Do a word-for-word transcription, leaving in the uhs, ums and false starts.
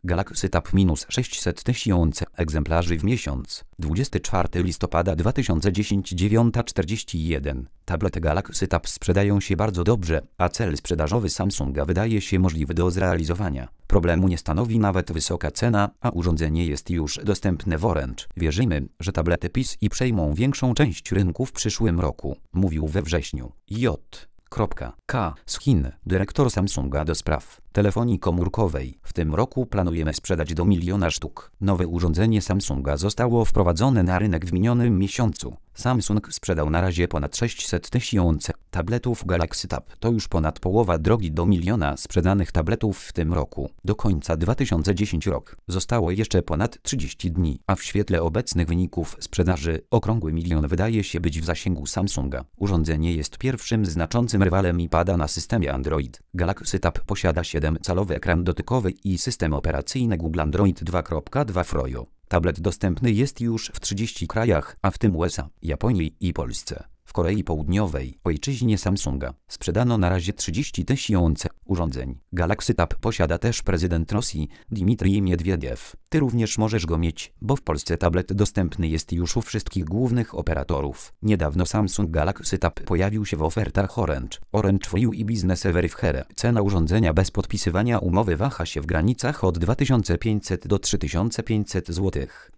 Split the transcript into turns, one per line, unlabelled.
Galaxy Tab minus sześćset tysięcy egzemplarzy w miesiąc. dwudziestego czwartego listopada dwa tysiące dziesiątego dziewiąta czterdzieści jeden. Tablety Galaxy Tab sprzedają się bardzo dobrze, a cel sprzedażowy Samsunga wydaje się możliwy do zrealizowania. Problemu nie stanowi nawet wysoka cena, a urządzenie jest już dostępne w Orange. Wierzymy, że tablety P I S I przejmą większą część rynku w przyszłym roku, mówił we wrześniu J. K. z Chin, dyrektor Samsunga do spraw telefonii komórkowej. W tym roku planujemy sprzedać do miliona sztuk. Nowe urządzenie Samsunga zostało wprowadzone na rynek w minionym miesiącu. Samsung sprzedał na razie ponad sześćset tysięcy tabletów Galaxy Tab. To już ponad połowa drogi do miliona sprzedanych tabletów w tym roku. Do końca dwa tysiące dziesiątego roku zostało jeszcze ponad trzydzieści dni, a w świetle obecnych wyników sprzedaży okrągły milion wydaje się być w zasięgu Samsunga. Urządzenie jest pierwszym znaczącym rywalem iPada na systemie Android. Galaxy Tab posiada siedemcalowy ekran dotykowy i system operacyjny Google Android dwa kropka dwa Froyo. Tablet dostępny jest już w trzydziestu krajach, a w tym U S A, Japonii i Polsce. W Korei Południowej, ojczyźnie Samsunga, sprzedano na razie trzydzieści tysięcy urządzeń. Galaxy Tab posiada też prezydent Rosji, Dmitrij Miedwiediew. Ty również możesz go mieć, bo w Polsce tablet dostępny jest już u wszystkich głównych operatorów. Niedawno Samsung Galaxy Tab pojawił się w ofertach Orange, Orange for You i Business Verifier. Cena urządzenia bez podpisywania umowy waha się w granicach od dwa tysiące pięćset do trzy tysiące pięćset złotych.